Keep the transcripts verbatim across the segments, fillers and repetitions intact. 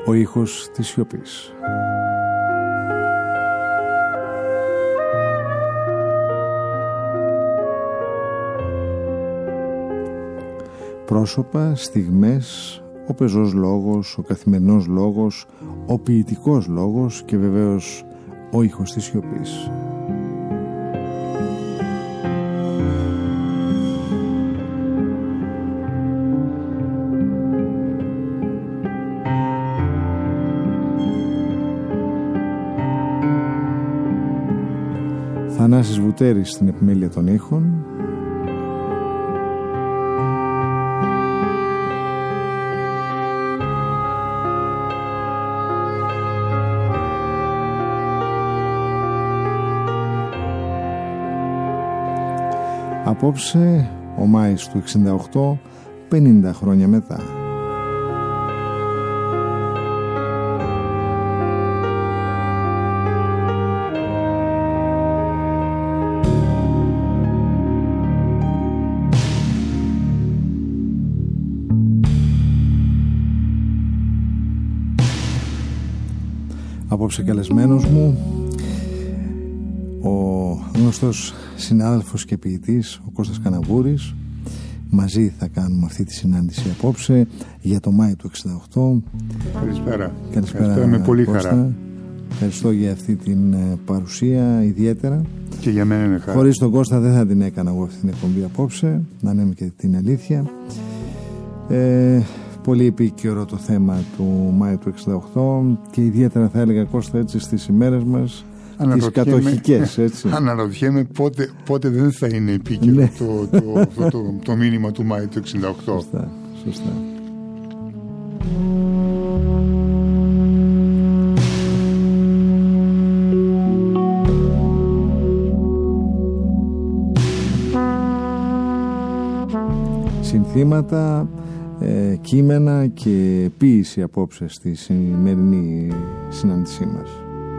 ο ήχος της σιωπής. Πρόσωπα, στιγμές, ο πεζός λόγος, ο καθημερινός λόγος, ο ποιητικός λόγος και βεβαίως ο ήχος της σιωπής. Θανάσης Βουτέρης στην επιμέλεια των ήχων. Απόψε ο Μάης του εξήντα οκτώ, πενήντα χρόνια μετά. Απόψε καλεσμένος μου ο γνωστός συνάδελφος και ποιητής ο Κώστας Καναβούρης. Μαζί θα κάνουμε αυτή τη συνάντηση απόψε για το Μάη του εξήντα οκτώ. Καλησπέρα. Καλησπέρα με πολύ Κώστα. χαρά. Ευχαριστώ για αυτή την παρουσία ιδιαίτερα. Και για μένα είναι χαρά. Χωρίς τον Κώστα δεν θα την έκανα εγώ αυτή την εκπομπή απόψε, να λέμε και την αλήθεια. ε, Πολύ επίκαιρο το θέμα του Μάη του εξήντα οκτώ και ιδιαίτερα θα έλεγα, Κώστα, έτσι στις ημέρες μας τις κατοχικές, έτσι. Αναρωτιέμαι πότε, πότε δεν θα είναι επίκαιρο ναι. το, το, το, το, το μήνυμα του Μάη του εξήντα οκτώ. Σωστά, σωστά. Συνθήματα, ε, κείμενα και ποίηση απόψε στη σημερινή συνάντησή μας.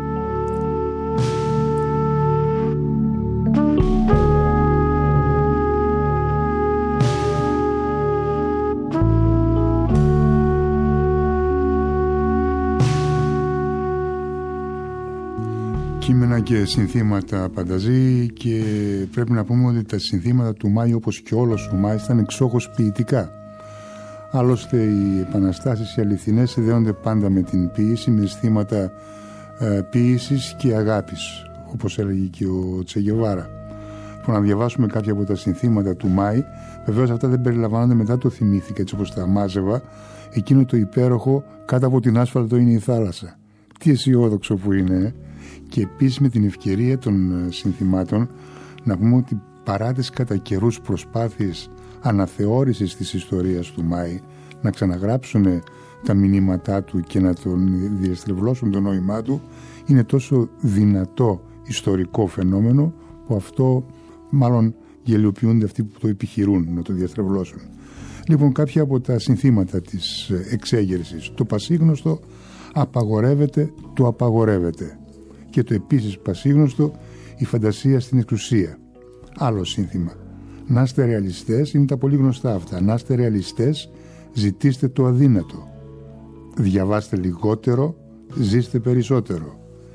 Κείμενα και συνθήματα πανταζή, και πρέπει να πούμε ότι τα συνθήματα του Μάη, όπως και όλος ο Μάης, ήταν εξόχως ποιητικά. Άλλωστε οι επαναστάσεις οι αληθινές συνδέονται πάντα με την ποίηση, με αισθήματα ε, ποίησης και αγάπης, όπως έλεγε και ο Τσε Γκεβάρα. Που να διαβάσουμε κάποια από τα συνθήματα του Μάη, βεβαίως αυτά δεν περιλαμβάνονται, μετά το θυμήθηκα έτσι όπως τα μάζευα, εκείνο το υπέροχο «Κάτω από την άσφαλτο είναι η θάλασσα». Τι αισιόδοξο που είναι, ε? Και επίσης με την ευκαιρία των συνθημάτων να πούμε ότι παρά τις κατά καιρούς προσπάθειες αναθεώρησης της ιστορίας του Μάη, να ξαναγράψουν τα μηνύματά του και να τον διαστρεβλώσουν το νόημά του, είναι τόσο δυνατό ιστορικό φαινόμενο που αυτό μάλλον γελιοποιούνται αυτοί που το επιχειρούν να το διαστρεβλώσουν. Λοιπόν, κάποια από τα συνθήματα της εξέγερσης. Το πασίγνωστο απαγορεύεται, το απαγορεύεται. Και το επίσης πασίγνωστο, η φαντασία στην εξουσία. Άλλο σύνθημα. Να είστε ρεαλιστές, είναι τα πολύ γνωστά αυτά. Να είστε ρεαλιστές, ζητήστε το αδύνατο. Διαβάστε λιγότερο, ζήστε περισσότερο.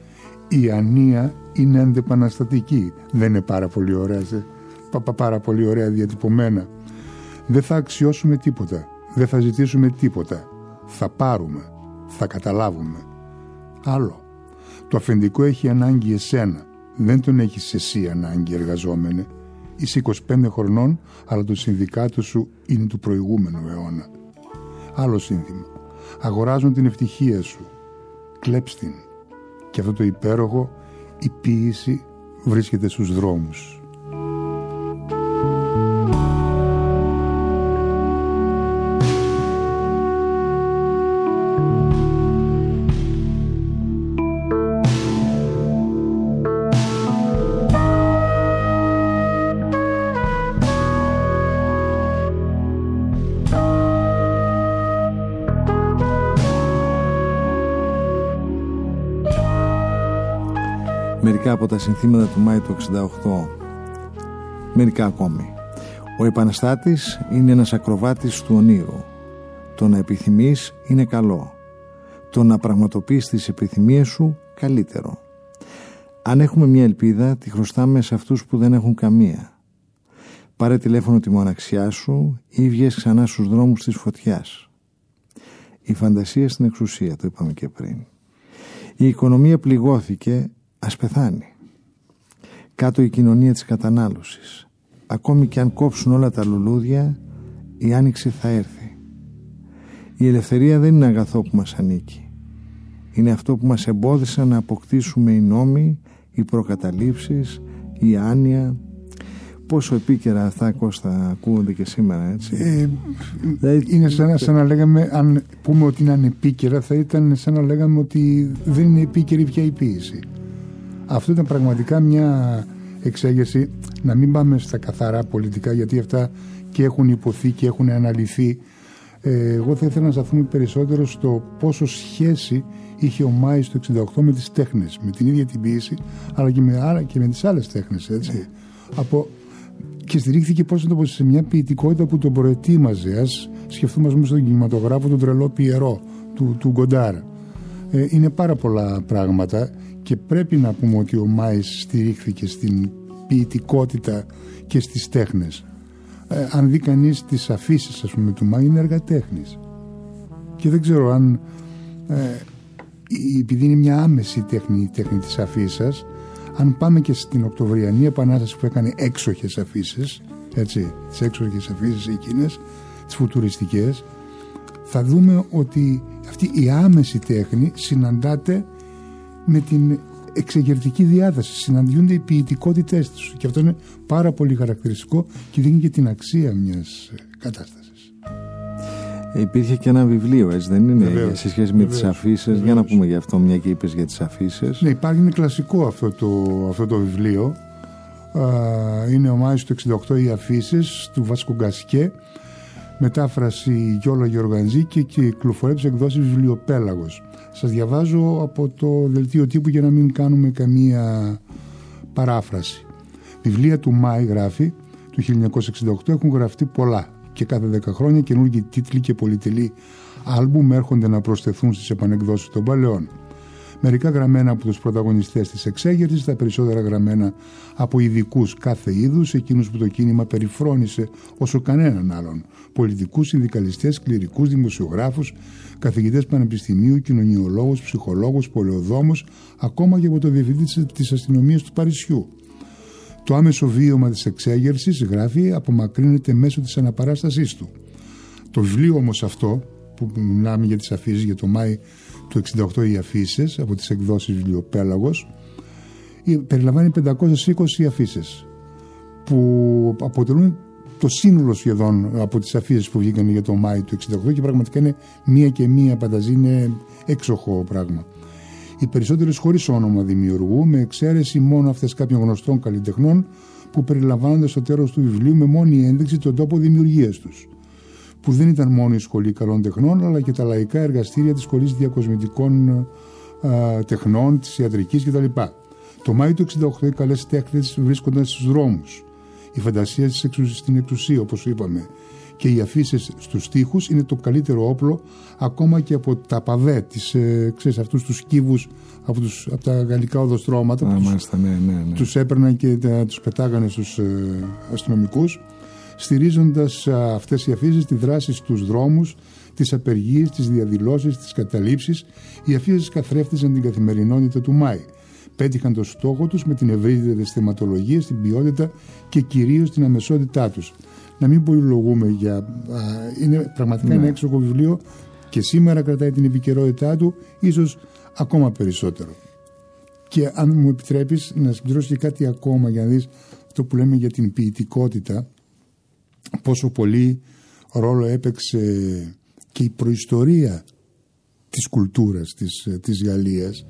Η ανία είναι αντεπαναστατική. Δεν είναι πάρα πολύ ωραία, πα, πάρα πολύ ωραία διατυπωμένα. Δεν θα αξιώσουμε τίποτα. Δεν θα ζητήσουμε τίποτα. Θα πάρουμε. Θα καταλάβουμε. Άλλο. Το αφεντικό έχει ανάγκη εσένα. Δεν τον έχεις εσύ ανάγκη, εργαζόμενε. Είσαι είκοσι πέντε χρονών, αλλά το συνδικάτο σου είναι του προηγούμενου αιώνα. Άλλο σύνθημα. Αγοράζουν την ευτυχία σου. Κλέψ' την. Και αυτό το υπέροχο, η ποίηση βρίσκεται στους δρόμους. Μερικά από τα συνθήματα του Μάη του εξήντα οκτώ. Μερικά ακόμη. Ο επαναστάτης είναι ένας ακροβάτης του ονείρου. Το να επιθυμείς είναι καλό. το να πραγματοποιείς τις επιθυμίες σου καλύτερο. Αν έχουμε μια ελπίδα, τη χρωστάμε σε αυτούς που δεν έχουν καμία. Πάρε τηλέφωνο τη μοναξιά σου ή βγες ξανά στους δρόμους της φωτιάς. Η φαντασία στην εξουσία, το είπαμε και πριν. Η οικονομία πληγώθηκε, ας πεθάνει. Κάτω η κοινωνία της κατανάλωσης. Ακόμη και αν κόψουν όλα τα λουλούδια, η άνοιξη θα έρθει. Η ελευθερία δεν είναι αγαθό που μας ανήκει. Είναι αυτό που μας εμπόδισαν να αποκτήσουμε οι νόμοι, οι προκαταλήψεις, η άνοια. Πόσο επίκαιρα αυτά, Κώστα, ακούγονται και σήμερα, έτσι. Ε, είναι σαν, σαν να λέγαμε, αν πούμε ότι είναι ανεπίκαιρα, θα ήταν σαν να λέγαμε ότι δεν είναι επίκαιρη πια η ποίηση. Αυτό ήταν πραγματικά μια εξέγερση. Να μην πάμε στα καθαρά πολιτικά, γιατί αυτά και έχουν υποθεί και έχουν αναλυθεί. Ε, εγώ θα ήθελα να σταθούμε περισσότερο στο πόσο σχέση είχε ο Μάης το εξήντα οκτώ με τις τέχνες, με την ίδια την ποίηση, αλλά και με, άλλα, και με τις άλλες τέχνες, έτσι. Από, και στηρίχθηκε πώς να το πω, σε μια ποιητικότητα που τον προετοίμαζε. Ας σκεφτούμε πούμε, στον κινηματογράφο τον τρελό Πιερό του, του Γκοντάρ. Ε, είναι πάρα πολλά πράγματα και πρέπει να πούμε ότι ο Μάης στηρίχθηκε στην ποιητικότητα και στις τέχνες. Ε, αν δει κανείς τις αφήσεις, ας πούμε, του Μάη, είναι έργα τέχνης. Και δεν ξέρω αν ε, επειδή είναι μια άμεση τέχνη, η τέχνη της αφίσας, αν πάμε και στην Οκτωβριανή Επανάσταση που έκανε έξοχες αφίσεις, έτσι, τις έξοχες αφίσεις εκείνες, τις φουτουριστικές, θα δούμε ότι αυτή η άμεση τέχνη συναντάται με την εξεγερτική διάθεση, συναντιούνται οι ποιητικότητές τους και αυτό είναι πάρα πολύ χαρακτηριστικό και δίνει και την αξία μιας κατάστασης. Υπήρχε και ένα βιβλίο, έτσι δεν είναι, βεβαίως, σε σχέση με βεβαίως, τις αφίσεις. Για να πούμε γι' αυτό, μια και είπες για τις αφίσεις. Ναι, υπάρχει, είναι κλασικό αυτό το, αυτό το βιβλίο. Α, είναι ο Μάης του εξήντα οκτώ, οι αφίσεις του Βάσκο Γκασκέ, μετάφραση Γιώλα Γεωργαντζή και κυκλοφορεί από τις εκδόσεις Βιβλιοπέλαγος. Σας διαβάζω από το δελτίο τύπου για να μην κάνουμε καμία παράφραση. Βιβλία του Μάη, γράφει, του χίλια εννιακόσια εξήντα οκτώ έχουν γραφτεί πολλά και κάθε δέκα χρόνια καινούργιοι τίτλοι και πολυτελή άλμπουμ έρχονται να προσθεθούν στις επανεκδόσεις των παλαιών. Μερικά γραμμένα από τους πρωταγωνιστές της εξέγερσης, τα περισσότερα γραμμένα από ειδικούς κάθε είδους, εκείνους που το κίνημα περιφρόνησε όσο κανέναν άλλον. Πολιτικούς, συνδικαλιστές, κληρικούς, δημοσιογράφους, καθηγητές πανεπιστημίου, κοινωνιολόγους, ψυχολόγους, πολεοδόμους, ακόμα και από το διευθυντή της αστυνομίας του Παρισιού. Το άμεσο βίωμα της εξέγερσης, γράφει, απομακρύνεται μέσω της αναπαράστασής του. Το βιβλίο όμως αυτό, που μιλάμε για τις αφίσεις για το Μάη του εξήντα οκτώ, οι αφίσεις από τις εκδόσεις Βιβλιοπέλαγος, περιλαμβάνει πεντακόσιες είκοσι αφίσεις που αποτελούν το σύνολο σχεδόν από τις αφίσεις που βγήκαν για το Μάη του εξήντα οκτώ και πραγματικά είναι μία και μία πανταζή, είναι έξοχο πράγμα. Οι περισσότερες χωρίς όνομα δημιουργού, με εξαίρεση μόνο αυτές κάποιων γνωστών καλλιτεχνών που περιλαμβάνονται στο τέλος του βιβλίου με μόνη ένδειξη τον τόπο δημιουργίας τους, που δεν ήταν μόνο η Σχολή Καλών Τεχνών, αλλά και τα λαϊκά εργαστήρια της Σχολής Διακοσμητικών α, Τεχνών, της Ιατρικής κτλ. Το Μάη του εξήντα οκτώ οι καλές τέχνες βρίσκονταν στους δρόμους. Η φαντασία στην εξουσία, όπως είπαμε, και οι αφίσεις στους τοίχους είναι το καλύτερο όπλο, ακόμα και από τα παβέ, τις, ε, ξέρεις, αυτούς τους κύβους από, τους, από τα γαλλικά οδοστρώματα, που τους, ναι, ναι, ναι. τους έπαιρναν και τα, τους πετάγανε στους ε, αστυνομικούς, στηρίζοντας α, αυτές οι αφίσεις τη δράση στους δρόμους, τις απεργίες, τις διαδηλώσεις, τις καταλήψεις. Οι αφίσεις καθρέφτιζαν την καθημερινότητα του Μάη. Πέτυχαν το στόχο τους με την ευρύτερη θεματολογία, την ποιότητα και κυρίως την αμεσότητά τους. Να μην πολυλογούμε για... Α, είναι πραγματικά ναι. ένα έξοχο βιβλίο και σήμερα κρατάει την επικαιρότητά του, ίσως ακόμα περισσότερο. Και αν μου επιτρέπεις να συμπληρώσω και κάτι ακόμα για να δεις αυτό που λέμε για την ποιητικότητα, πόσο πολύ ρόλο έπαιξε και η προϊστορία της κουλτούρας της, της Γαλλίας.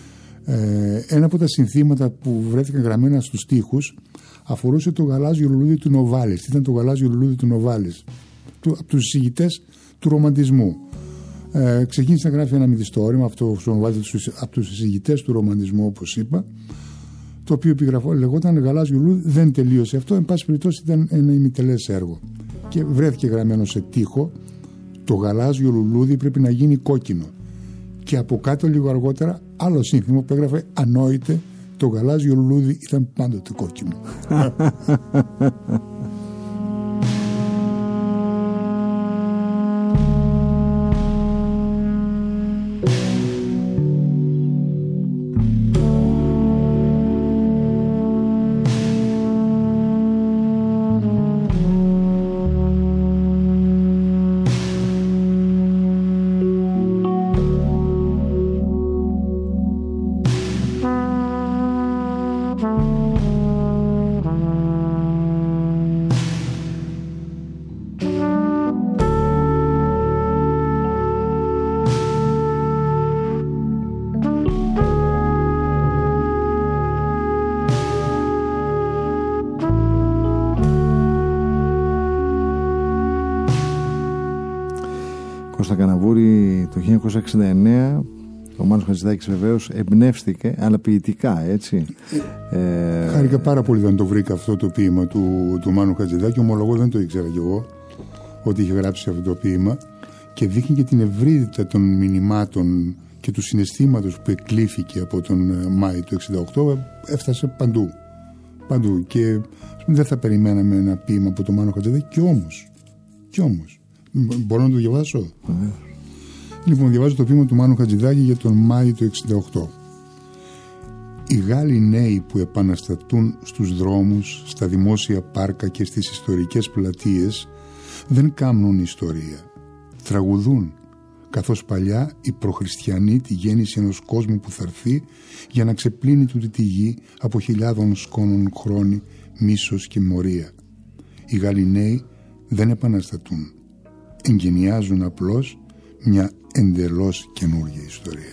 Ε, ένα από τα συνθήματα που βρέθηκαν γραμμένα στους στίχους αφορούσε το γαλάζιο λουλούδι του Νοβάλης. Τι ήταν το γαλάζιο λουλούδι του Νοβάλης? Του, από τους εισηγητές του ρομαντισμού. Ε, ξεκίνησε να γράφει ένα μυθιστόρημα αυτό, από τους εισηγητές του ρομαντισμού, όπως είπα, το οποίο επιγραφό λεγόταν γαλάζιο λουλούδι. Δεν τελείωσε αυτό, εν πάση περιπτώσει ήταν ένα ημιτελές έργο και βρέθηκε γραμμένο σε τοίχο: το γαλάζιο λουλούδι πρέπει να γίνει κόκκινο Και από κάτω λίγο αργότερα άλλο σύνθημα που έγραφε «Ανόητε, το γαλάζιο λουλούδι ήταν πάντοτε κόκκινο». Κώστα Καναβούρη, το χίλια εννιακόσια εξήντα εννέα ο Μάνος Χατζηδάκης βεβαίως εμπνεύστηκε, αλλά ποιητικά, έτσι. Ε... Χάρηκα πάρα πολύ όταν το βρήκα αυτό το ποίημα του, του Μάνου Χατζηδάκη. Ομολογώ δεν το ήξερα κι εγώ ότι είχε γράψει αυτό το ποίημα, και δείχνει και την ευρύτητα των μηνυμάτων και του συναισθήματος που εκλήφθηκε από τον Μάη του εξήντα οκτώ. Έφτασε παντού. Παντού. Και δεν θα περιμέναμε ένα ποίημα από τον Μάνο Χατζηδάκη, και όμως. Κι όμως. Μπορώ να το διαβάσω? Mm. Λοιπόν, διαβάζω το ποίημα του Μάνου Χατζηδάκη για τον Μάη του εξήντα οκτώ. Οι Γάλλοι νέοι που επαναστατούν στους δρόμους, στα δημόσια πάρκα και στις ιστορικές πλατείες δεν κάμνουν ιστορία. Τραγουδούν, καθώς παλιά οι προχριστιανοί τη γέννηση ενός κόσμου που θα έρθει για να ξεπλύνει τούτη τη γη από χιλιάδων σκόνων χρόνη, μίσος και μορία. Οι Γάλλοι νέοι δεν επαναστατούν. Εγκαινιάζουν απλώς μια εντελώς καινούργια ιστορία.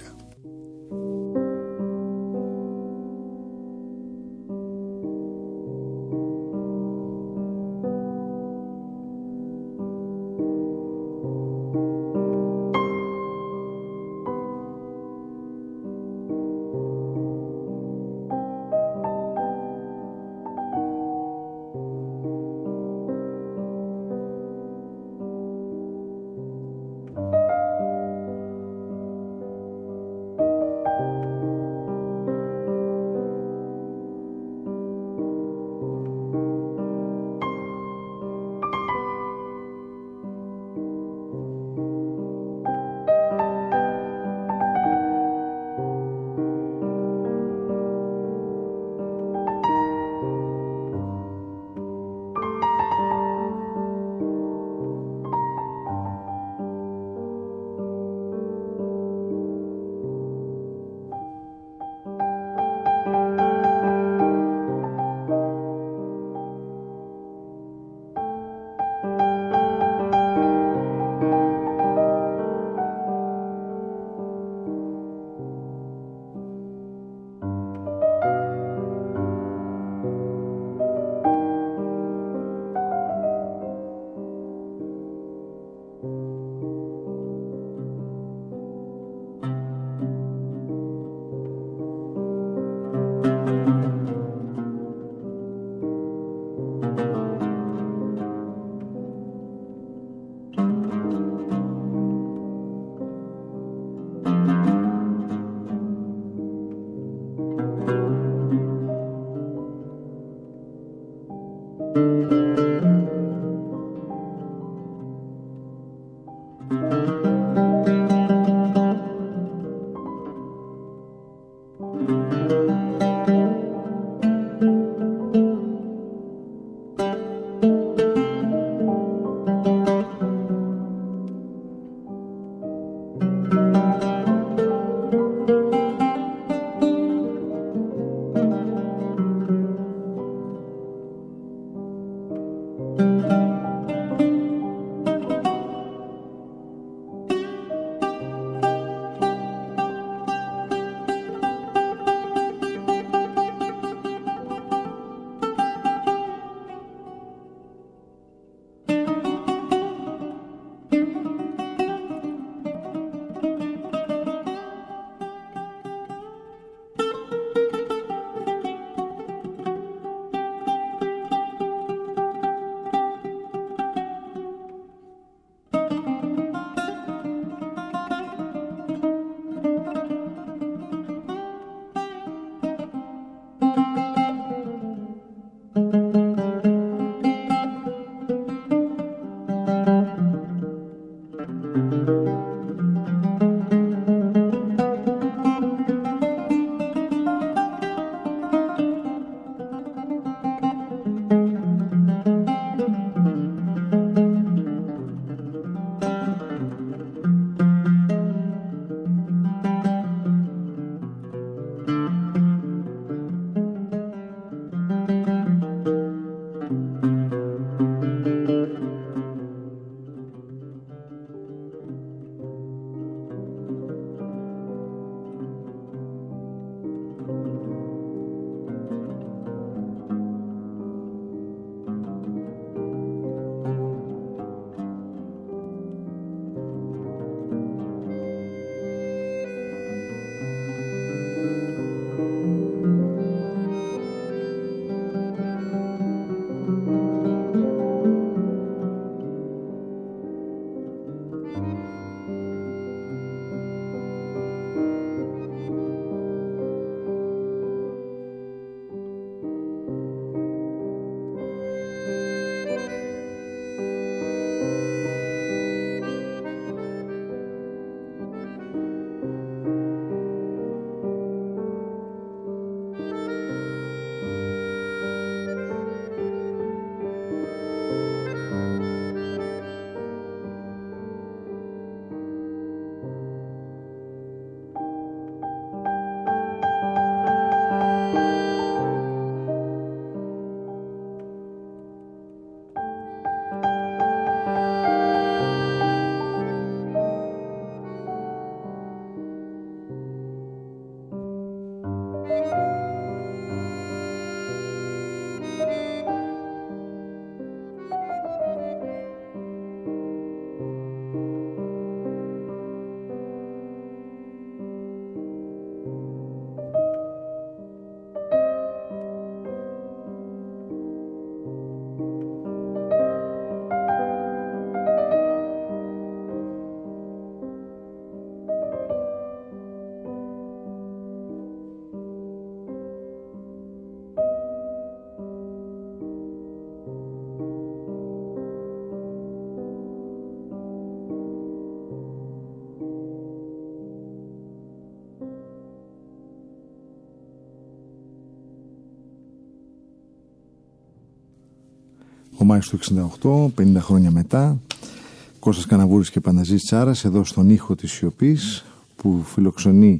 Ο Μάης του εξήντα οκτώ, πενήντα χρόνια μετά, Κώστας Καναβούρης και Πανταζής Τσάρας, εδώ στον ήχο της σιωπής, που φιλοξενεί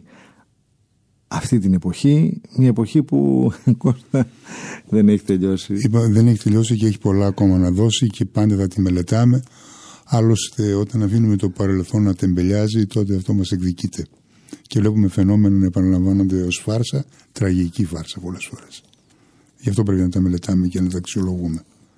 αυτή την εποχή, μια εποχή που Κώστα δεν έχει τελειώσει. Είπα, δεν έχει τελειώσει και έχει πολλά ακόμα να δώσει και πάντα θα τη μελετάμε. Άλλωστε, όταν αφήνουμε το παρελθόν να τεμπελιάζει, τότε αυτό μας εκδικείται. Και βλέπουμε φαινόμενα να επαναλαμβάνονται ως φάρσα, τραγική φάρσα πολλές φορές. Γι' αυτό πρέπει να τα μελετάμε και να τα αξιολογούμε.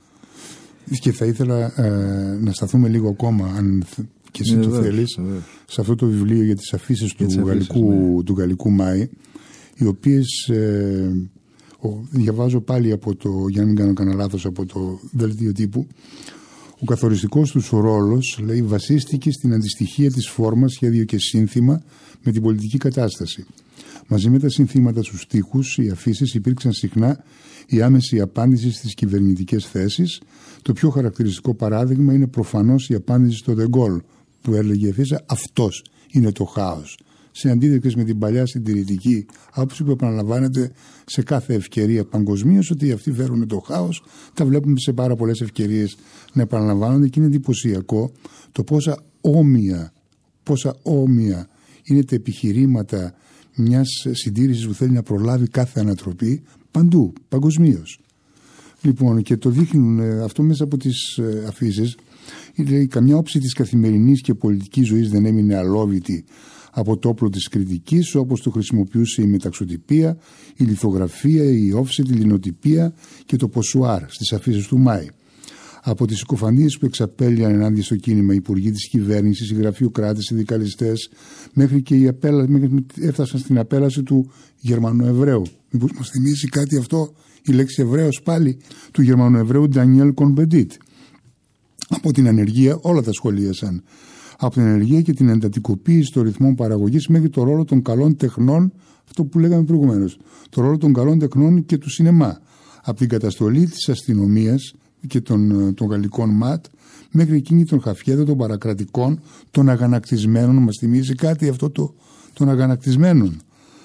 Και θα ήθελα ε, να σταθούμε λίγο ακόμα, αν και εσύ ναι, το βέβαια, θέλεις, βέβαια. σε αυτό το βιβλίο για τις αφήσεις του, γαλλικού, ναι. του γαλλικού Μάη, οι οποίες ε, ο, διαβάζω πάλι από το, για να μην κάνω κανένα λάθος, από το δελτίο τύπου. Ο καθοριστικός τους ρόλος, λέει, βασίστηκε στην αντιστοιχία της φόρμας, σχέδιο και σύνθημα με την πολιτική κατάσταση. Μαζί με τα συνθήματα στους στίχους, οι αφήσεις υπήρξαν συχνά η άμεση απάντηση στις κυβερνητικές θέσεις. Το πιο χαρακτηριστικό παράδειγμα είναι προφανώς η απάντηση στο De Gaulle, που έλεγε η αφίσα «αυτός είναι το χάος». Σε αντίθεση με την παλιά συντηρητική άποψη που επαναλαμβάνεται σε κάθε ευκαιρία παγκοσμίως, ότι αυτοί φέρουν το χάος, τα βλέπουμε σε πάρα πολλές ευκαιρίες να επαναλαμβάνονται και είναι εντυπωσιακό το πόσα όμοια, πόσα όμοια είναι τα επιχειρήματα μιας συντήρησης που θέλει να προλάβει κάθε ανατροπή παντού, παγκοσμίως. Λοιπόν, και το δείχνουν αυτό μέσα από τις αφήσεις. Λέει, καμιά όψη της καθημερινής και πολιτικής ζωής δεν έμεινε αλόβητη από το όπλο της κριτικής, όπως το χρησιμοποιούσε η μεταξωτυπία, η λιθογραφία, η offset, η λινοτυπία και το ποσουάρ στις αφήσεις του Μάη. Από τις συκοφαντίες που εξαπέλυαν ενάντια στο κίνημα οι υπουργοί της κυβέρνησης, οι γραφειοκράτες, οι δικαλιστές, μέχρι και η απέλα, μέχρι έφτασαν στην απέλαση του Γερμανοεβραίου. Μήπως μας θυμίσει κάτι αυτό, η λέξη Εβραίος πάλι, του Γερμανοεβραίου Ντανιέλ Κονμπεντίτ. Από την ανεργία όλα τα σχολίασαν. Από την ανεργία και την εντατικοποίηση των ρυθμών παραγωγής μέχρι το ρόλο των καλών τεχνών, αυτό που λέγαμε προηγουμένως, το ρόλο των καλών τεχνών και του σινεμά. Από την καταστολή της αστυνομίας και των, των γαλλικών ΜΑΤ μέχρι εκείνη των χαφιέδων, των παρακρατικών, των αγανακτισμένων. Μας θυμίζει κάτι αυτό το, των αγανακτισμένων,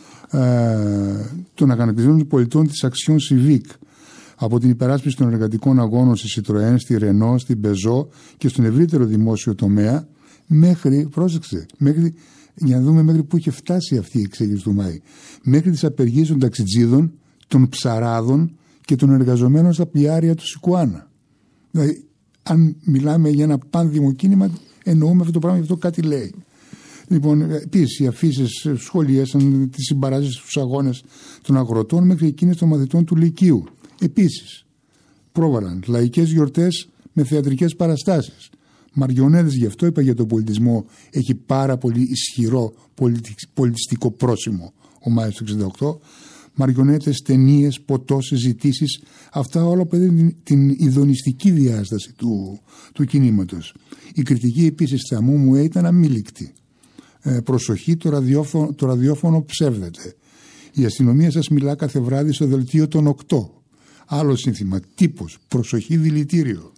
ε, των αγανακτισμένων πολιτών της Action Civique. Από την υπεράσπιση των εργατικών αγώνων στη Citroën, στη Renault, στην Peugeot και στον ευρύτερο δημόσιο τομέα, μέχρι, πρόσεξε, μέχρι, για να δούμε μέχρι πού είχε φτάσει αυτή η εξέγερση του Μάη, μέχρι τις απεργίες των ταξιτζίδων, των ψαράδων και των εργαζομένων στα πλοιάρια του Σικουάνα. Δηλαδή, αν μιλάμε για ένα πάνδημο κίνημα, εννοούμε αυτό το πράγμα, γι' αυτό κάτι λέει. Λοιπόν, επίσης οι αφήσεις σχολίασαν τις συμπαράσεις στους αγώνες των αγροτών μέχρι εκείνες των μαθητών του Λυκείου. Επίσης, πρόβαλαν λαϊκές γιορτές με θεατρικές παραστάσεις. Μαριονέτες, γι' αυτό είπα για τον πολιτισμό, έχει πάρα πολύ ισχυρό πολιτιστικό πρόσημο ο Μάης του εξήντα οκτώ. Μαριονέτες, ταινίες, ποτό, συζητήσεις, αυτά όλα παίρνουν την ειδονιστική διάσταση του, του κινήματος. Η κριτική επίσης στα μου ήταν αμήλικτη. Ε, προσοχή, το ραδιόφωνο, το ραδιόφωνο ψεύδεται. Η αστυνομία σας μιλά κάθε βράδυ στο δελτίο των οκτώ. Άλλο σύνθημα, τύπος, προσοχή, δηλητήριο.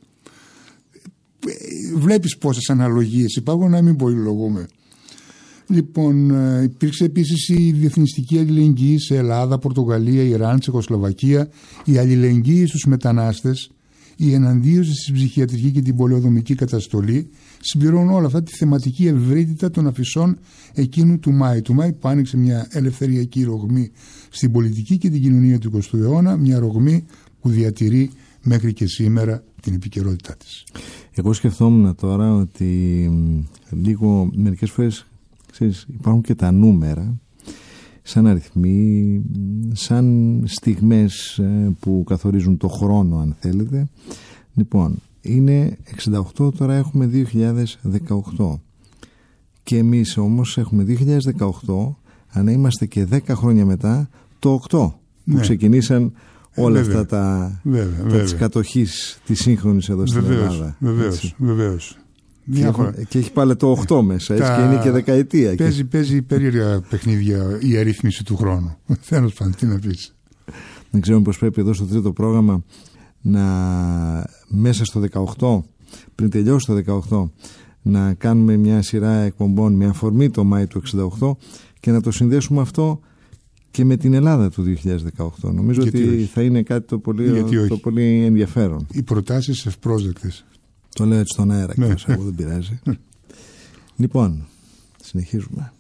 Βλέπεις πόσες αναλογίες υπάρχουν, να μην πολυλογούμε. Λοιπόν, υπήρξε επίσης η διεθνιστική αλληλεγγύη σε Ελλάδα, Πορτογαλία, Ιράν, Τσεχοσλοβακία, η αλληλεγγύη στους μετανάστες, η εναντίωση στη ψυχιατρική και την πολεοδομική καταστολή. Συμπληρώνουν όλα αυτά τη θεματική ευρύτητα των αφισών εκείνου του Μάη. Του Μάη που άνοιξε μια ελευθεριακή ρογμή στην πολιτική και την κοινωνία του εικοστού αιώνα, μια ρογμή που διατηρεί μέχρι και σήμερα την επικαιρότητά της. Εγώ σκεφτόμουν τώρα ότι λίγο μερικές φορές ξέρεις, υπάρχουν και τα νούμερα σαν αριθμοί, σαν στιγμές που καθορίζουν το χρόνο, αν θέλετε. Λοιπόν, είναι εξήντα οκτώ, τώρα έχουμε δύο χιλιάδες δεκαοκτώ και εμείς όμως έχουμε δύο χιλιάδες δεκαοκτώ, αν είμαστε και δέκα χρόνια μετά το οκτώ που ναι. ξεκινήσαν όλα βέβαια, αυτά τα, βέβαια, τα της κατοχής της σύγχρονης εδώ στην βεβαίως, Ελλάδα. Βεβαίως, βεβαίως. Και, έχω, και έχει πάλι το οκτώ μέσα, έτσι, τα... και είναι και δεκαετία. Παίζει, παίζει περίεργα παιχνίδια η αρρύθμιση του χρόνου. Θέλω πάντων, τι να πεις. Δεν ξέρω πως πρέπει εδώ στο τρίτο πρόγραμμα να μέσα στο δεκαοκτώ, πριν τελειώσει το δεκαοκτώ, να κάνουμε μια σειρά εκπομπών με αφορμή το Μάη του εξήντα οκτώ και να το συνδέσουμε αυτό και με την Ελλάδα του δύο χιλιάδες δεκαοκτώ. Νομίζω γιατί ότι όχι. Θα είναι κάτι το πολύ, το πολύ ενδιαφέρον. Οι προτάσεις ευπρόσδεκτες. Το λέω έτσι στον αέρα και εγώ δεν πειράζει. Λοιπόν, συνεχίζουμε.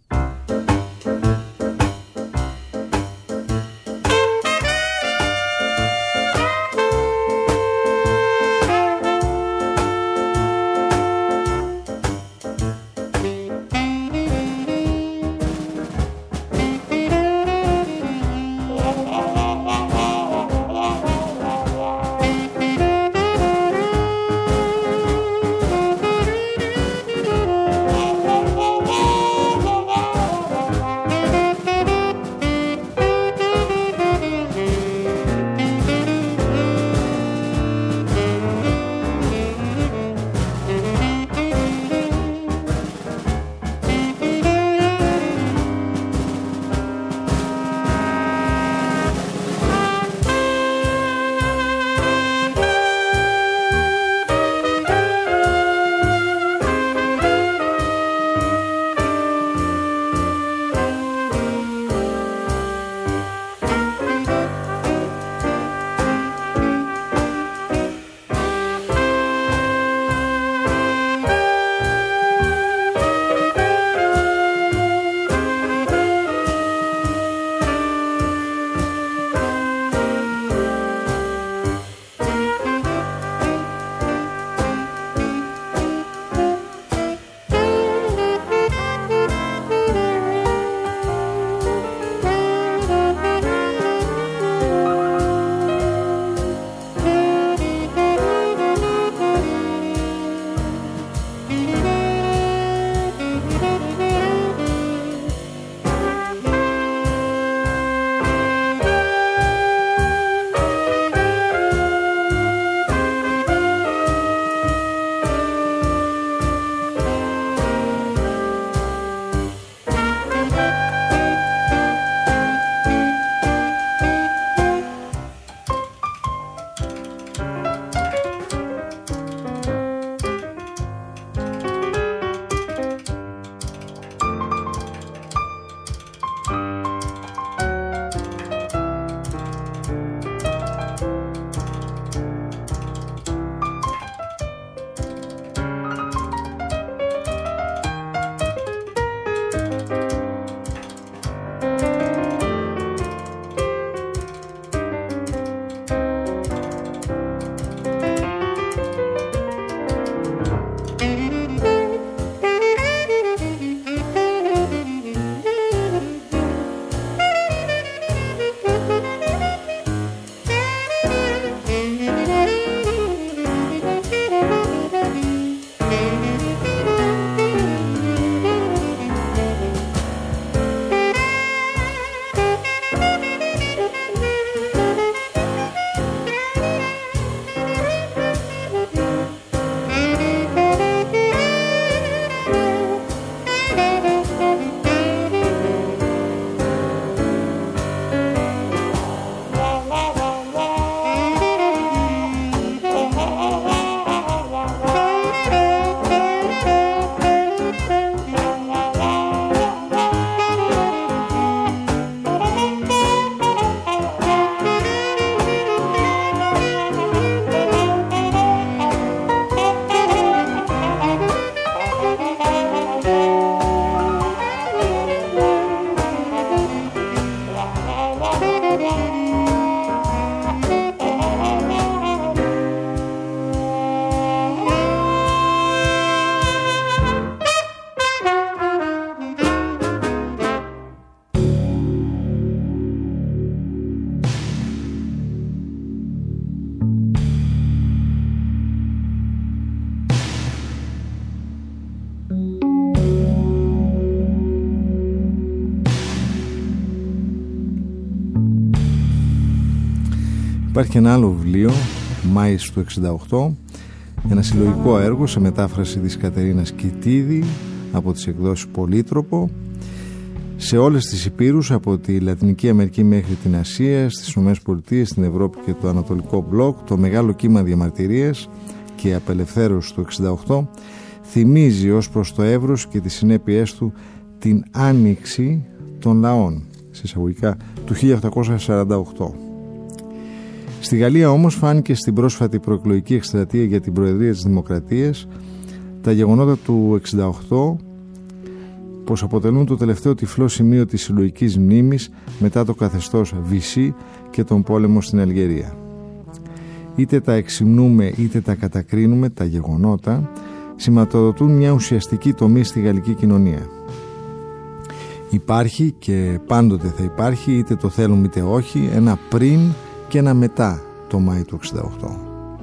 Υπάρχει ένα άλλο βιβλίο, Μάης του εξήντα οκτώ, ένα συλλογικό έργο σε μετάφραση της Κατερίνας Κιτίδη από τις εκδόσεις Πολύτροπο, σε όλες τις υπήρους από τη Λατινική Αμερική μέχρι την Ασία, στις Ηνωμένες Πολιτείες, στην Ευρώπη και το Ανατολικό Μπλοκ. Το μεγάλο κύμα διαμαρτυρίας και απελευθέρωση του εξήντα οκτώ θυμίζει ως προς το εύρος και τις συνέπειές του την άνοιξη των λαών. σε εισαγωγικά, του χίλια οκτακόσια σαράντα οκτώ. Στη Γαλλία όμως φάνηκε στην πρόσφατη προεκλογική εκστρατεία για την Προεδρία της Δημοκρατίας τα γεγονότα του εξήντα οκτώ πως αποτελούν το τελευταίο τυφλό σημείο της συλλογικής μνήμης μετά το καθεστώς Βισί και τον πόλεμο στην Αλγερία. Είτε τα εξυμνούμε είτε τα κατακρίνουμε, τα γεγονότα σηματοδοτούν μια ουσιαστική τομή στη γαλλική κοινωνία. Υπάρχει και πάντοτε θα υπάρχει, είτε το θέλουμε είτε όχι, ένα πριν και ένα μετά το Μάη του εξήντα οκτώ.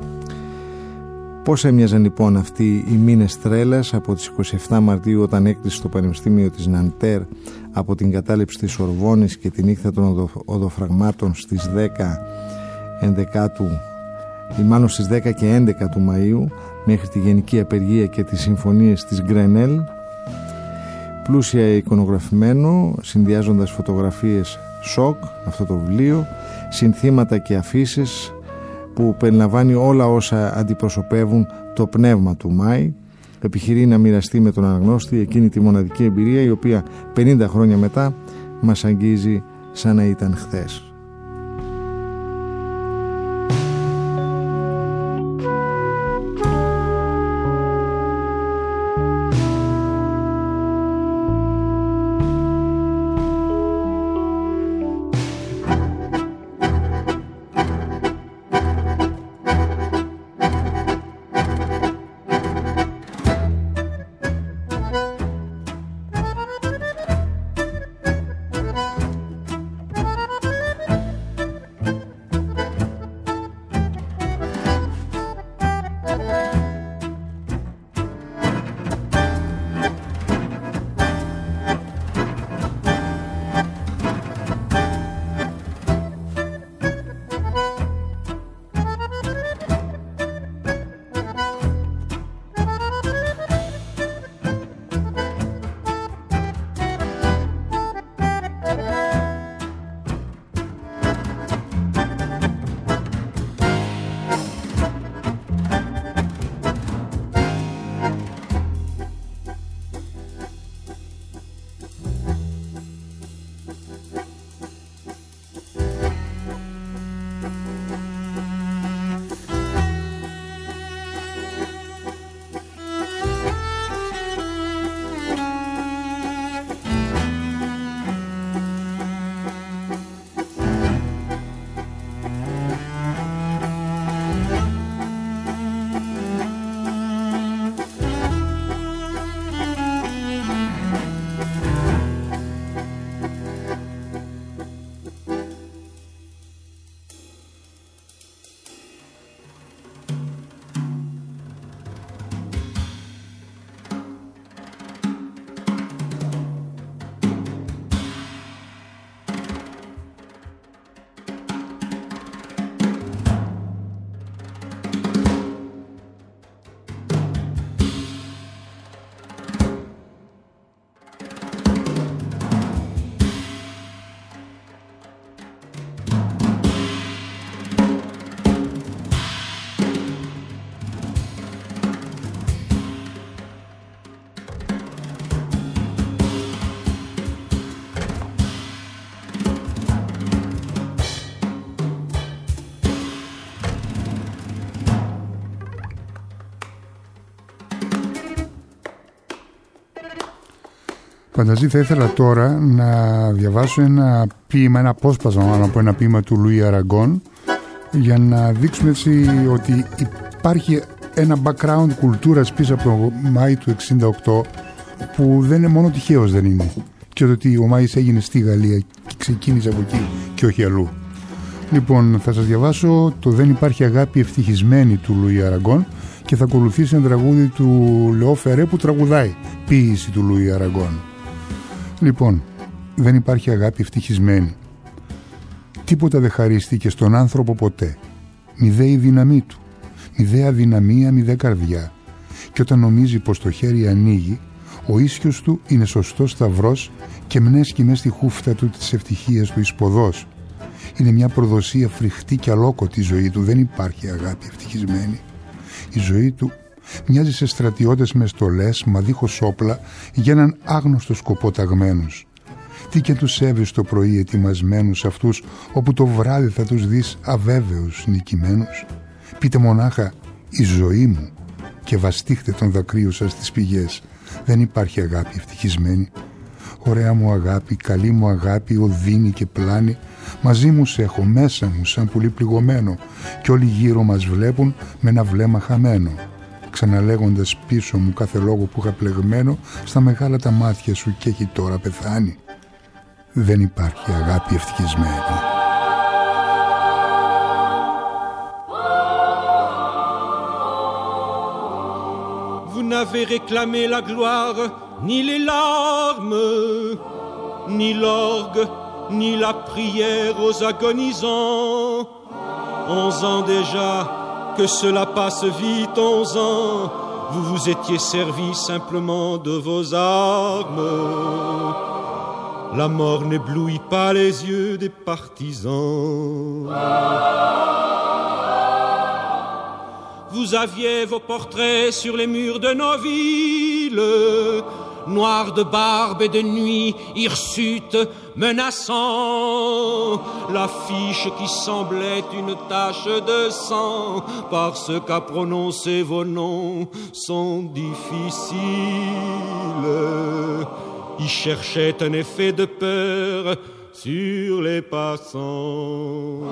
Πώς έμοιαζαν λοιπόν αυτοί οι μήνες τρέλας από τις είκοσι επτά Μαρτίου, όταν έκλεισε το Πανεπιστήμιο της Ναντέρ από την κατάληψη της Σορβόνης και τη νύχτα των οδο, οδοφραγμάτων στις δέκα ενδεκάτου, ή μάλλον στις δέκα και έντεκα του Μαΐου, μέχρι τη γενική απεργία και τις συμφωνίες της Γκρενέλ, πλούσια εικονογραφημένο, συνδυάζοντας φωτογραφίες σοκ, αυτό το βιβλίο, συνθήματα και αφήσεις που περιλαμβάνει όλα όσα αντιπροσωπεύουν το πνεύμα του Μάη. Επιχειρεί να μοιραστεί με τον αναγνώστη εκείνη τη μοναδική εμπειρία η οποία πενήντα χρόνια μετά μας αγγίζει σαν να ήταν χθες. Φανταζή, θα ήθελα τώρα να διαβάσω ένα ποίημα, ένα απόσπασμα μάλλον από ένα ποίημα του Λουί Αραγκόν, για να δείξουμε έτσι ότι υπάρχει ένα background κουλτούρας πίσω από το Μάη του εξήντα οκτώ που δεν είναι μόνο τυχαίος, δεν είναι, και ότι ο Μάης έγινε στη Γαλλία και ξεκίνησε από εκεί και όχι αλλού. Λοιπόν, θα σας διαβάσω το «Δεν υπάρχει αγάπη ευτυχισμένη» του Λουί Αραγκόν και θα ακολουθήσει ένα τραγούδι του Λεό Φερέ που τραγουδάει, ποίηση του Λουί Αραγκόν. Λοιπόν, δεν υπάρχει αγάπη ευτυχισμένη. Τίποτα δεν χαρίστηκε στον άνθρωπο ποτέ. Μηδέ η δύναμή του, μηδέ αδυναμία, μηδέ καρδιά. Και όταν νομίζει πως το χέρι ανοίγει, ο ίσιος του είναι σωστός σταυρός και μνέσκει μες στη χούφτα του της ευτυχίας του εισποδός. Είναι μια προδοσία φρικτή και αλόκοτη η ζωή του. Δεν υπάρχει αγάπη ευτυχισμένη. Η ζωή του μοιάζει σε στρατιώτες με στολές, μα δίχως όπλα, για έναν άγνωστο σκοπό ταγμένους. Τι και τους έβες το πρωί ετοιμασμένους αυτούς, όπου το βράδυ θα τους δεις αβέβαιους νικημένους? Πείτε μονάχα η ζωή μου και βαστίχτε τον δακρύο σας στις πηγές. Δεν υπάρχει αγάπη ευτυχισμένη. Ωραία μου αγάπη, καλή μου αγάπη, οδύνη και πλάνη. Μαζί μου σε έχω, μέσα μου σαν πουλί πληγωμένο, κι όλοι γύρω μας βλέπουν με ένα βλέμμα χαμένο, ξαναλέγοντας πίσω μου κάθε λόγο που είχα πλεγμένο. Στα μεγάλα τα μάτια σου και έχει τώρα πεθάνει. Δεν υπάρχει αγάπη ευτυχισμένη. Vous n'avez réclamé la gloire, ni les larmes, ni l'orgue, ni la prière aux agonisants. Onze ans déjà, que cela passe vite, onze ans, vous vous étiez servi simplement de vos armes. La mort n'éblouit pas les yeux des partisans. Vous aviez vos portraits sur les murs de nos villes, noirs de barbe et de nuit, hirsutes menaçant, l'affiche qui semblait une tache de sang, parce qu'à prononcer vos noms sont difficiles. Ils cherchaient un effet de peur sur les passants.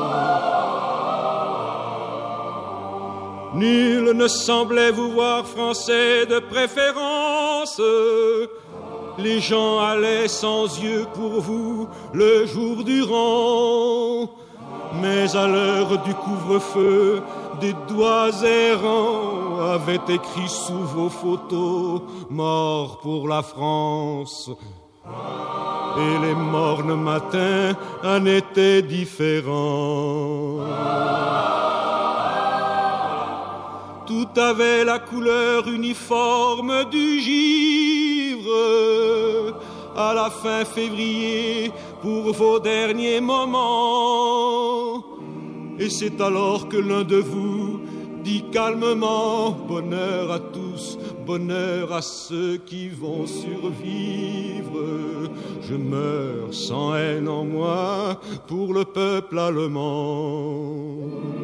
Nul ne semblait vous voir français de préférence. Les gens allaient sans yeux pour vous le jour durant. Mais à l'heure du couvre-feu, des doigts errants avaient écrit sous vos photos « Mort pour la France ». Et les mornes matins en étaient différents. Tout avait la couleur uniforme du givre. À la fin février, pour vos derniers moments. Et c'est alors que l'un de vous dit calmement « Bonheur à tous, bonheur à ceux qui vont survivre. Je meurs sans haine en moi pour le peuple allemand. »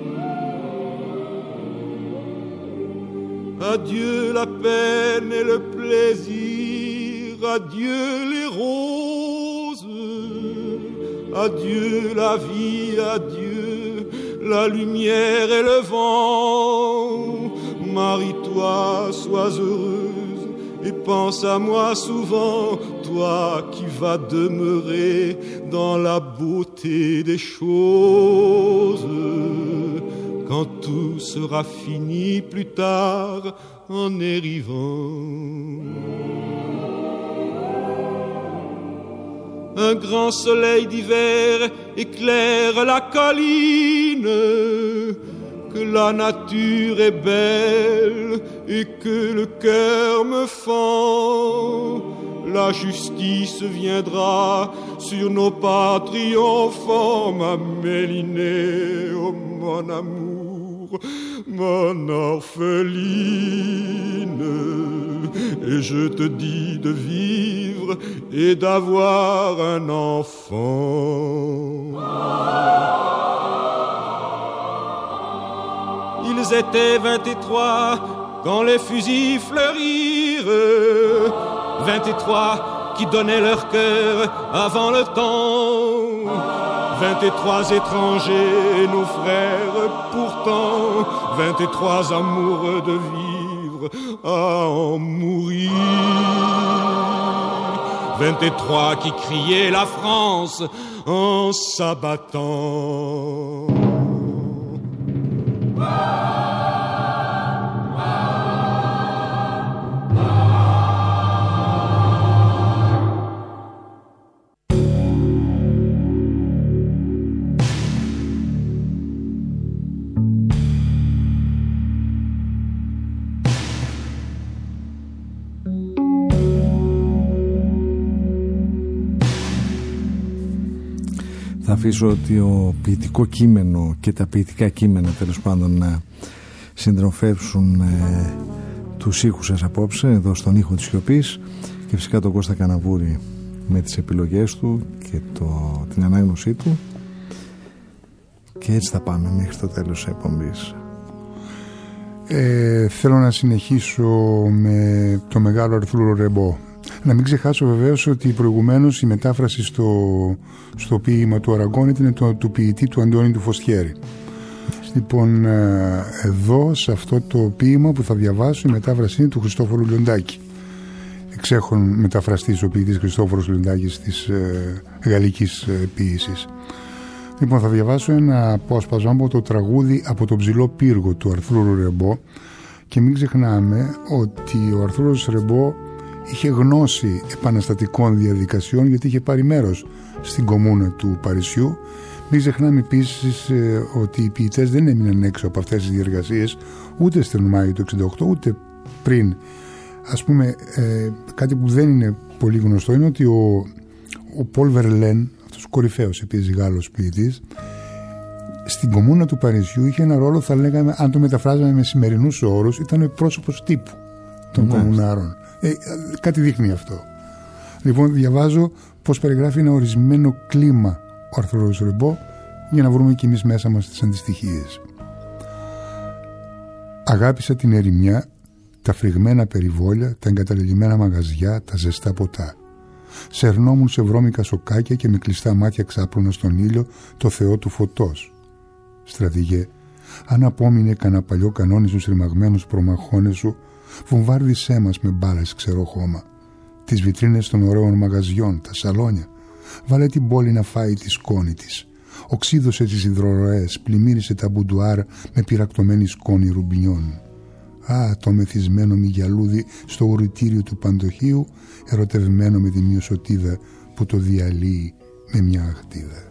Adieu la peine et le plaisir, adieu les roses, adieu la vie, adieu la lumière et le vent. Marie-toi, sois heureuse et pense à moi souvent, toi qui vas demeurer dans la beauté des choses. Quand tout sera fini plus tard en arrivant. Un grand soleil d'hiver éclaire la colline, que la nature est belle et que le cœur me fend. La justice viendra sur nos pas triomphants, ma Mélinée, oh mon amour, mon orpheline. Et je te dis de vivre et d'avoir un enfant. Ils étaient vingt-et-trois quand les fusils fleurirent, vingt-et-trois qui donnaient leur cœur avant le temps. Vingt-et-trois étrangers, nos frères pourtant, vingt-et-trois amoureux de vivre à en mourir. Vingt-et-trois qui criaient la France en s'abattant. Θα αφήσω ότι το ποιητικό κείμενο και τα ποιητικά κείμενα τέλος πάντων να συντροφεύσουν ε, τους ήχους σας απόψε εδώ στον ήχο της σιωπής, και φυσικά τον Κώστα Καναβούρη με τις επιλογές του και το, την ανάγνωσή του, και έτσι θα πάμε μέχρι το τέλος της εκπομπής. Ε, θέλω να συνεχίσω με το μεγάλο Αρθούρο Ρεμπό. Να μην ξεχάσω βεβαίως ότι προηγουμένως η μετάφραση στο, στο ποίημα του Αραγκόν ήταν το, του ποιητή του Αντώνη του Φωστιέρη. Λοιπόν, εδώ σε αυτό το ποίημα που θα διαβάσω, η μετάφραση είναι του Χριστόφορου Λιοντάκη. Εξέχων μεταφραστής ο ποιητής Χριστόφορος Λιοντάκης της ε, γαλλικής ε, ποίησης. Λοιπόν, θα διαβάσω ένα απόσπασμα από το τραγούδι «Από τον ψηλό πύργο» του Αρθούρου Ρεμπό, και μην ξεχνάμε ότι ο Αρθούρος Ρεμπό είχε γνώση επαναστατικών διαδικασιών, γιατί είχε πάρει μέρος στην κομμούνα του Παρισιού. Μην ξεχνάμε επίσης ε, ότι οι ποιητές δεν έμειναν έξω από αυτές τις διεργασίες ούτε στον Μάιο του εξήντα οκτώ ούτε πριν. Ας πούμε, ε, κάτι που δεν είναι πολύ γνωστό είναι ότι ο, ο Πολ Βερλέν, αυτός ο κορυφαίος επίσης Γάλλος ποιητής, στην κομμούνα του Παρισιού είχε ένα ρόλο, θα λέγαμε, αν το μεταφράζαμε με σημερινούς όρους, ήταν ο πρόσωπος τύπου των mm-hmm. κομμουνάρων. Ε, κάτι δείχνει αυτό. Λοιπόν, διαβάζω πώς περιγράφει ένα ορισμένο κλίμα ο Αρθούρος Ρεμπό, για να βρούμε κι εμείς μέσα μας τις αντιστοιχίες. Αγάπησα την ερημιά, τα φρυγμένα περιβόλια, τα εγκαταλελειμμένα μαγαζιά, τα ζεστά ποτά. Σερνόμουν σε βρώμικα σοκάκια και με κλειστά μάτια ξάπλωνα στον ήλιο το Θεό του φωτός. Στρατηγέ, αν απόμεινε κανένα παλιό κανόνι στους ρημαγμένους προμαχώνες σου, βομβάρδισέ μας με μπάλες ξερό χώμα. Τις βιτρίνες των ωραίων μαγαζιών, τα σαλόνια. Βάλε την πόλη να φάει τη σκόνη της. Οξύδωσε τις υδροροές, πλημμύρισε τα μπουντουάρ με πυρακτωμένη σκόνη ρουμπινιών. Α, το μεθυσμένο μυγιαλούδι στο ουρητήριο του Παντοχείου, ερωτευμένο με τη μειοσωτίδα που το διαλύει με μια αχτίδα.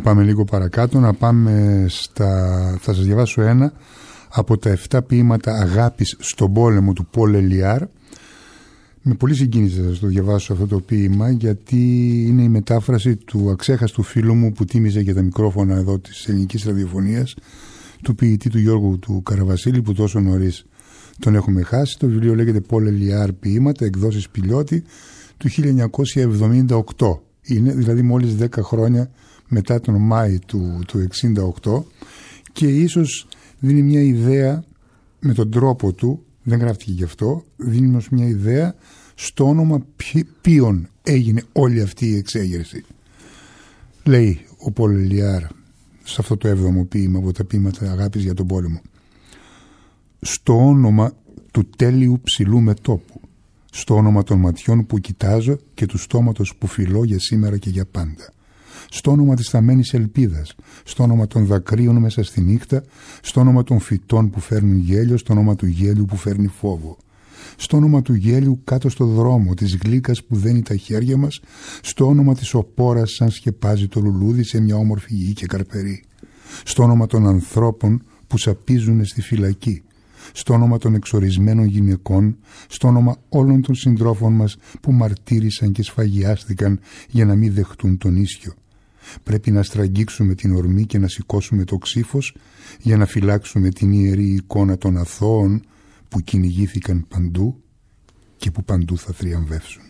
πάμε λίγο παρακάτω, να πάμε στα... θα σας διαβάσω ένα από τα εφτά ποίηματα αγάπης στον πόλεμο του Πολ Ελιάρ. Με πολύ συγκίνηση θα σας το διαβάσω αυτό το ποίημα, γιατί είναι η μετάφραση του αξέχαστου φίλου μου που τίμησε για τα μικρόφωνα εδώ της ελληνικής ραδιοφωνίας, του ποιητή του Γιώργου του Καραβασίλη, που τόσο νωρίς τον έχουμε χάσει. Το βιβλίο λέγεται Πολ Ελιάρ ποίηματα, εκδόσεις Πηλιώτη, του χίλια εννιακόσια εβδομήντα οκτώ. Είναι δηλαδή μόλις δέκα χρόνια μετά τον Μάη του, του εξήντα οκτώ, και ίσως δίνει μια ιδέα με τον τρόπο του, δεν γράφτηκε γι' αυτό, δίνει μας μια ιδέα στο όνομα ποιον έγινε όλη αυτή η εξέγερση. Λέει ο Πολ Ελιάρ σε αυτό το έβδομο ποίημα από τα ποίηματα αγάπης για τον πόλεμο: στο όνομα του τέλειου ψηλού μετώπου, στο όνομα των ματιών που κοιτάζω και του στόματος που φιλώ για σήμερα και για πάντα, στο όνομα της θαμμένης ελπίδας, στο όνομα των δακρύων μέσα στη νύχτα, στο όνομα των φυτών που φέρνουν γέλιο, στο όνομα του γέλιου που φέρνει φόβο, στο όνομα του γέλιου κάτω στο δρόμο, της γλύκας που δένει τα χέρια μας, στο όνομα της οπόρας σαν σκεπάζει το λουλούδι σε μια όμορφη γη και καρπερή, στο όνομα των ανθρώπων που σαπίζουν στη φυλακή, στο όνομα των εξορισμένων γυναικών, στο όνομα όλων των συντρόφων μας που μαρτύρησαν και σφαγιάστηκαν για να μην δεχτούν τον ίσιο. Πρέπει να στραγγίξουμε την ορμή και να σηκώσουμε το ξύφος για να φυλάξουμε την ιερή εικόνα των αθώων που κυνηγήθηκαν παντού και που παντού θα θριαμβεύσουν.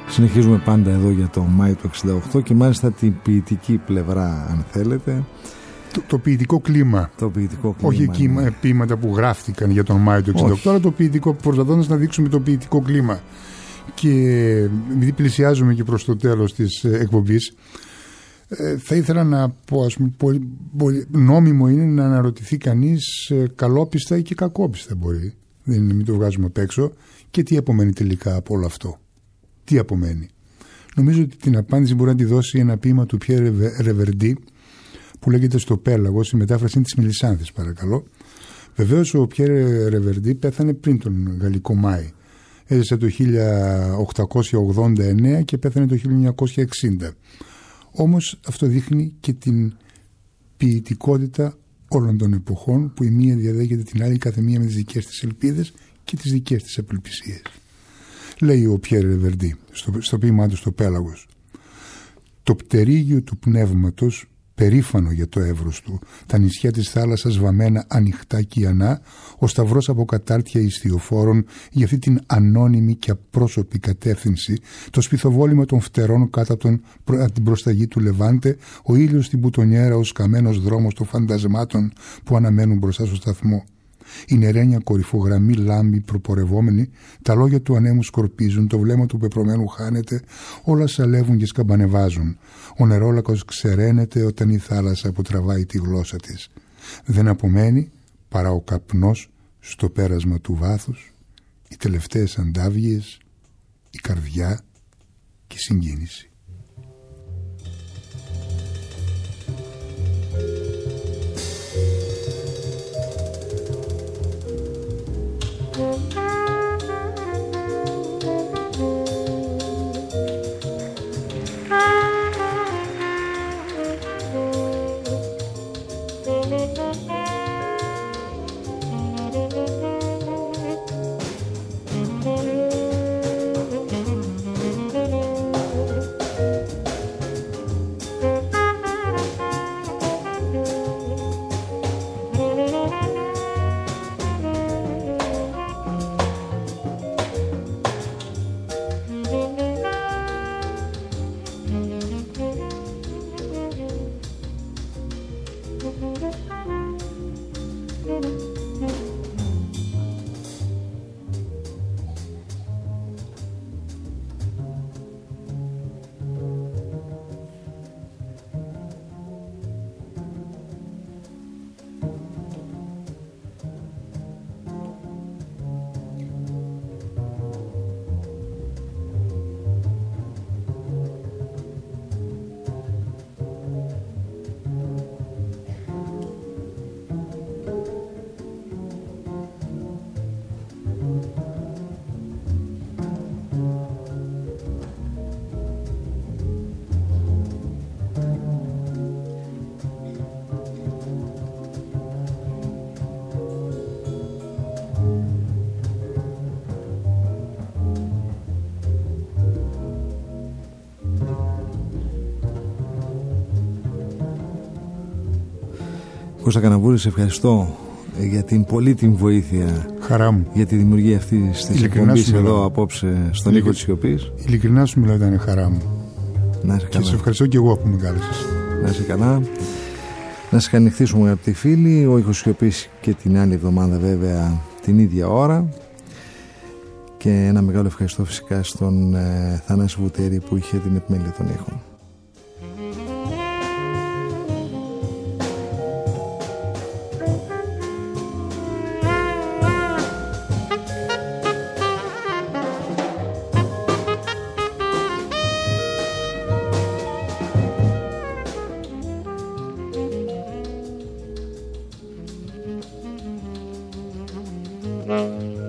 Συνεχίζουμε πάντα εδώ για το Μάιο του εξήντα οκτώ και μάλιστα την ποιητική πλευρά, αν θέλετε. Το, το ποιητικό κλίμα. Το ποιητικό κλίμα. Όχι κύμα, ναι. ποίηματα που γράφτηκαν για τον Μάιο του εξήντα οκτώ, όχι. Αλλά το ποιητικό, προσπαθώντας να δείξουμε το ποιητικό κλίμα. Και επειδή πλησιάζουμε και προς το τέλος της εκπομπής, ε, θα ήθελα να πω, ας πούμε, πολύ, πολύ, νόμιμο είναι να αναρωτηθεί κανείς ε, καλόπιστα ή και κακόπιστα μπορεί. Δεν είναι, μην το βγάζουμε απ' έξω. Και τι απομένει τελικά από όλο αυτό. Τι απομένει. Νομίζω ότι την απάντηση μπορεί να τη δώσει ένα ποίημα του Πιέρ Ρεβερντί που λέγεται «Στο Πέλαγος», η μετάφραση είναι της Μελισσάνθης, παρακαλώ. Βεβαίως ο Πιέρ Ρεβερντί πέθανε πριν τον Γαλλικό Μάη. Έζησε το χίλια οκτακόσια ογδόντα εννέα και πέθανε το χίλια εννιακόσια εξήντα. Όμως αυτό δείχνει και την ποιητικότητα όλων των εποχών, που η μία διαδέχεται την άλλη, κάθε μία με τις δικές της ελπίδες και τις δικές της απελπισίες. Λέει ο Πιέρ Ρεβερντί στο, στο ποίημά του «Στο Πέλαγος». Το πτερίγιο του πνεύματος, περήφανο για το εύρος του, τα νησιά της θάλασσας βαμμένα ανοιχτά και ιανά, ο σταυρός από κατάρτια ιστιοφόρων για αυτή την ανώνυμη και απρόσωπη κατεύθυνση, το σπιθοβόλημα των φτερών κάτω από, τον, από την προσταγή του Λεβάντε, ο ήλιος στην μπουτονιέρα ως καμένος δρόμος των φαντασμάτων που αναμένουν μπροστά στο σταθμό. Η νερένια κορυφογραμμή λάμπει προπορευόμενη, τα λόγια του ανέμου σκορπίζουν, το βλέμμα του πεπρωμένου χάνεται, όλα σαλεύουν και σκαμπανεβάζουν. Ο νερόλακος ξεραίνεται όταν η θάλασσα που τραβάει τη γλώσσα της. Δεν απομένει παρά ο καπνός στο πέρασμα του βάθους, οι τελευταίες αντάβιες, η καρδιά και η συγκίνηση. Κώστα Καναβούρη, σε ευχαριστώ για την πολύτιμη βοήθεια. Χαρά μου. Για τη δημιουργία αυτή τη εκπομπή εδώ απόψε στον οίκο τη σιωπής. Ειλικρινά σου μιλάω, ήταν χαρά μου. Να είσαι καλά. Και σε ευχαριστώ και εγώ που με κάλεσες. Να είσαι καλά. Να σας ανοιχτήσουμε, αγαπητοί φίλοι, ο οίκος σιωπής και την άλλη εβδομάδα, βέβαια, την ίδια ώρα. Και ένα μεγάλο ευχαριστώ φυσικά στον ε, Θανάση Βουτέρη που είχε την επιμέλεια των ήχων. Mm-hmm.